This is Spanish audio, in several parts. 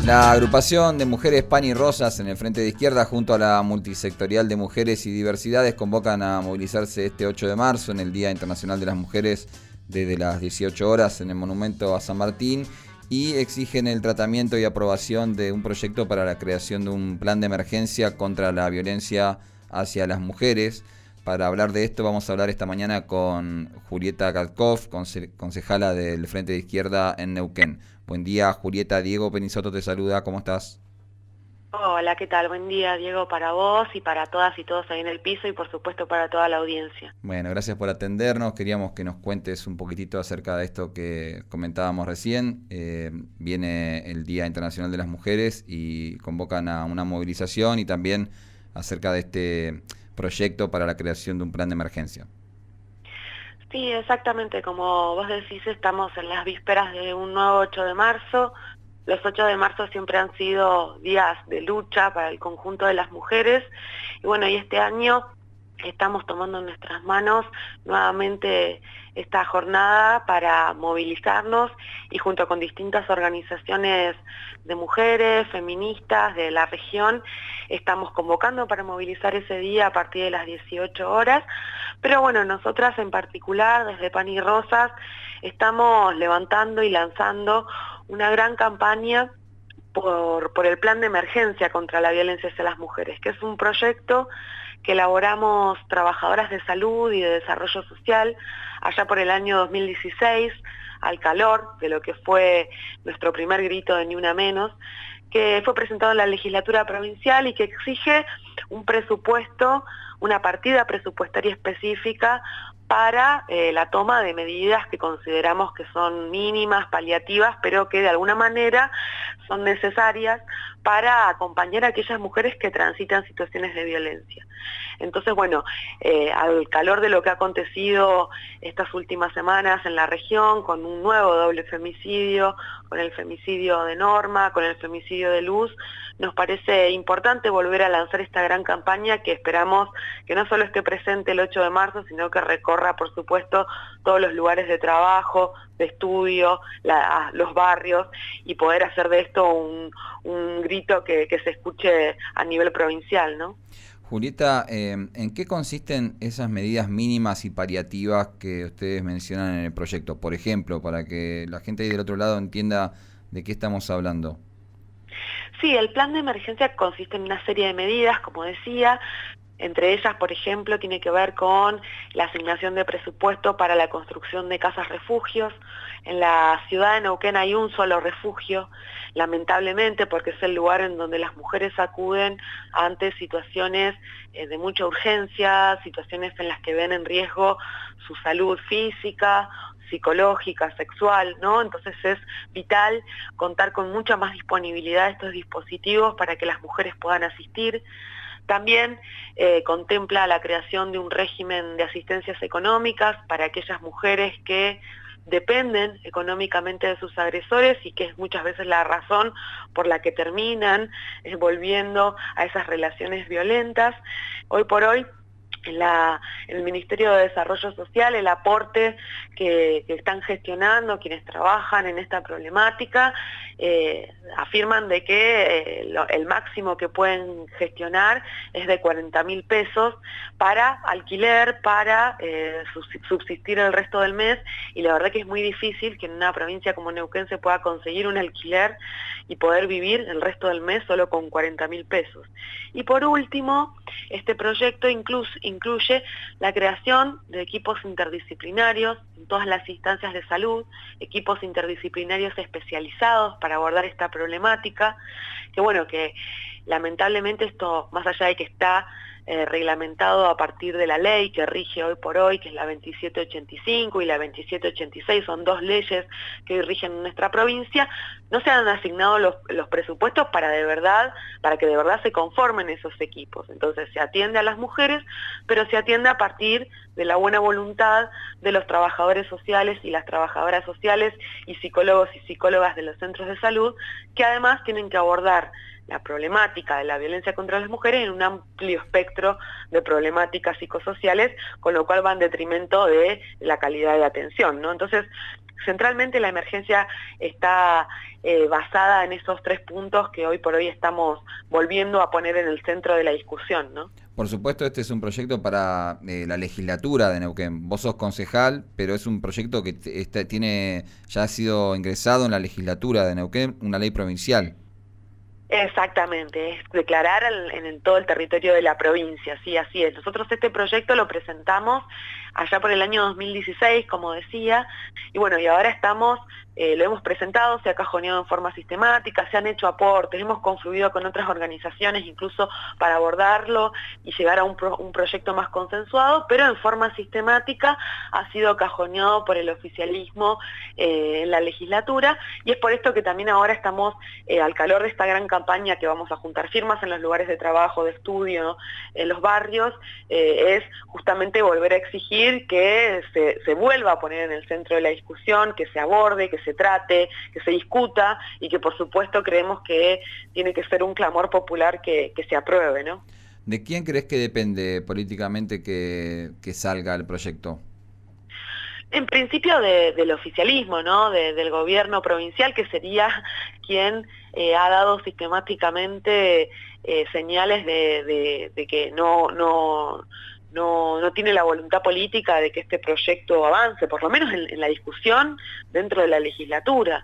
La agrupación de mujeres Pan y Rosas en el Frente de Izquierda junto a la Multisectorial de Mujeres y Diversidades convocan a movilizarse este 8 de marzo en el Día Internacional de las Mujeres desde las 18 horas en el Monumento a San Martín y exigen el tratamiento y aprobación de un proyecto para la creación de un plan de emergencia contra la violencia hacia las mujeres. Para hablar de esto vamos a hablar esta mañana con Julieta Katkov, concejala del Frente de Izquierda en Neuquén. Buen día, Julieta. Diego Penisoto te saluda. ¿Cómo estás? Hola, ¿qué tal? Buen día, Diego, para vos y para todas y todos ahí en el piso y por supuesto para toda la audiencia. Bueno, gracias por atendernos. Queríamos que nos cuentes un poquitito acerca de esto que comentábamos recién. Viene el Día Internacional de las Mujeres y convocan a una movilización y también acerca de este proyecto para la creación de un plan de emergencia. Sí, exactamente, como vos decís, estamos en las vísperas de un nuevo 8 de marzo. Los 8 de marzo siempre han sido días de lucha para el conjunto de las mujeres. Y bueno, y este año estamos tomando en nuestras manos nuevamente esta jornada para movilizarnos y junto con distintas organizaciones de mujeres, feministas de la región, estamos convocando para movilizar ese día a partir de las 18 horas. Pero bueno, nosotras en particular, desde Pan y Rosas, estamos levantando y lanzando una gran campaña por el plan de emergencia contra la violencia hacia las mujeres, que es un proyecto que elaboramos trabajadoras de salud y de desarrollo social allá por el año 2016, al calor de lo que fue nuestro primer grito de Ni Una Menos, que fue presentado en la legislatura provincial y que exige un presupuesto, una partida presupuestaria específica para la toma de medidas que consideramos que son mínimas, paliativas, pero que de alguna manera son necesarias para acompañar a aquellas mujeres que transitan situaciones de violencia. Entonces, bueno, al calor de lo que ha acontecido estas últimas semanas en la región, con un nuevo doble femicidio, con el femicidio de Norma, con el femicidio de Luz, nos parece importante volver a lanzar esta gran campaña que esperamos que no solo esté presente el 8 de marzo, sino que recorra, por supuesto, todos los lugares de trabajo, de estudio, los barrios, y poder hacer de esto un grito que se escuche a nivel provincial, ¿no? Julieta, ¿en qué consisten esas medidas mínimas y paliativas que ustedes mencionan en el proyecto? Por ejemplo, para que la gente ahí del otro lado entienda de qué estamos hablando. Sí, el plan de emergencia consiste en una serie de medidas, como decía. Entre ellas, por ejemplo, tiene que ver con la asignación de presupuesto para la construcción de casas refugios. En la ciudad de Neuquén hay un solo refugio, lamentablemente, porque es el lugar en donde las mujeres acuden ante situaciones de mucha urgencia, situaciones en las que ven en riesgo su salud física, psicológica, sexual, ¿no? Entonces es vital contar con mucha más disponibilidad de estos dispositivos para que las mujeres puedan asistir. También contempla la creación de un régimen de asistencias económicas para aquellas mujeres que dependen económicamente de sus agresores y que es muchas veces la razón por la que terminan volviendo a esas relaciones violentas. Hoy por hoy, en el Ministerio de Desarrollo Social, el aporte que están gestionando quienes trabajan en esta problemática, afirman de que el máximo que pueden gestionar es de 40.000 pesos para alquiler, para subsistir el resto del mes, y la verdad que es muy difícil que en una provincia como Neuquén se pueda conseguir un alquiler y poder vivir el resto del mes solo con 40.000 pesos. Y por último, este proyecto incluye la creación de equipos interdisciplinarios en todas las instancias de salud, equipos interdisciplinarios especializados para abordar esta problemática, que bueno, que lamentablemente esto, más allá de que está reglamentado a partir de la ley que rige hoy por hoy, que es la 2785 y la 2786, son dos leyes que hoy rigen nuestra provincia, no se han asignado los presupuestos para que de verdad se conformen esos equipos. Entonces se atiende a las mujeres, pero se atiende a partir de la buena voluntad de los trabajadores sociales y las trabajadoras sociales y psicólogos y psicólogas de los centros de salud, que además tienen que abordar la problemática de la violencia contra las mujeres en un amplio espectro de problemáticas psicosociales, con lo cual va en detrimento de la calidad de atención, ¿no? Entonces, centralmente la emergencia está basada en esos 3 puntos que hoy por hoy estamos volviendo a poner en el centro de la discusión, ¿no? Por supuesto, este es un proyecto para la legislatura de Neuquén. Vos sos concejal, pero es un proyecto que ya ha sido ingresado en la legislatura de Neuquén, una ley provincial. Exactamente, es declarar en todo el territorio de la provincia, sí, así es. Nosotros este proyecto lo presentamos allá por el año 2016, como decía, y bueno, y ahora lo hemos presentado, se ha cajoneado en forma sistemática, se han hecho aportes, hemos confluido con otras organizaciones incluso para abordarlo y llegar a un proyecto más consensuado, pero en forma sistemática ha sido cajoneado por el oficialismo en la legislatura, y es por esto que también ahora estamos al calor de esta gran campaña que vamos a juntar firmas en los lugares de trabajo, de estudio, ¿no? En los barrios, es justamente volver a exigir que se vuelva a poner en el centro de la discusión, que se aborde, que se trate, que se discuta, y que por supuesto creemos que tiene que ser un clamor popular que se apruebe, ¿no? ¿De quién crees que depende políticamente que salga el proyecto? En principio del oficialismo, ¿no? Del gobierno provincial, que sería quien ha dado sistemáticamente señales de que no tiene la voluntad política de que este proyecto avance, por lo menos en la discusión dentro de la legislatura.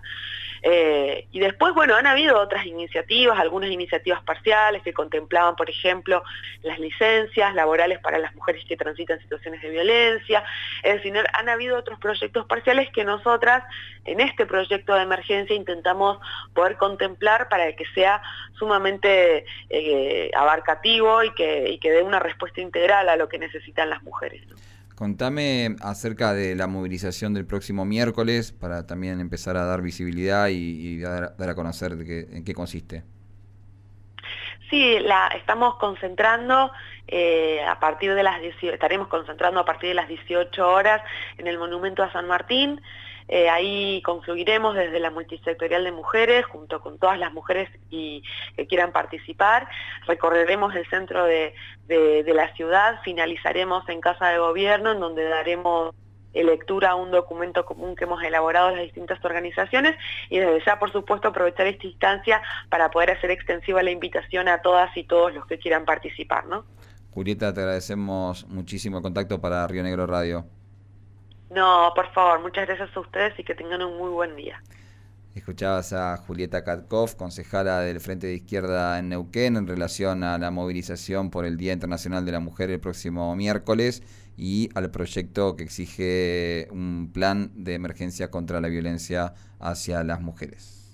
Y después, bueno, han habido otras iniciativas, algunas iniciativas parciales que contemplaban, por ejemplo, las licencias laborales para las mujeres que transitan situaciones de violencia. Es decir, han habido otros proyectos parciales que nosotras en este proyecto de emergencia intentamos poder contemplar para que sea sumamente abarcativo y que dé una respuesta integral a lo que necesitan las mujeres, ¿no? Contame acerca de la movilización del próximo miércoles para también empezar a dar visibilidad y dar a conocer en qué consiste. Sí, estamos concentrando estaremos concentrando a partir de las 18 horas en el Monumento a San Martín. Ahí confluiremos desde la multisectorial de mujeres, junto con todas las mujeres que quieran participar. Recorreremos el centro de la ciudad, finalizaremos en Casa de Gobierno, en donde daremos lectura a un documento común que hemos elaborado las distintas organizaciones, y desde ya, por supuesto, aprovechar esta instancia para poder hacer extensiva la invitación a todas y todos los que quieran participar, ¿no? Julieta, te agradecemos muchísimo el contacto para Río Negro Radio. No, por favor, muchas gracias a ustedes y que tengan un muy buen día. Escuchabas a Julieta Katkov, concejala del Frente de Izquierda en Neuquén, en relación a la movilización por el Día Internacional de la Mujer el próximo miércoles y al proyecto que exige un plan de emergencia contra la violencia hacia las mujeres.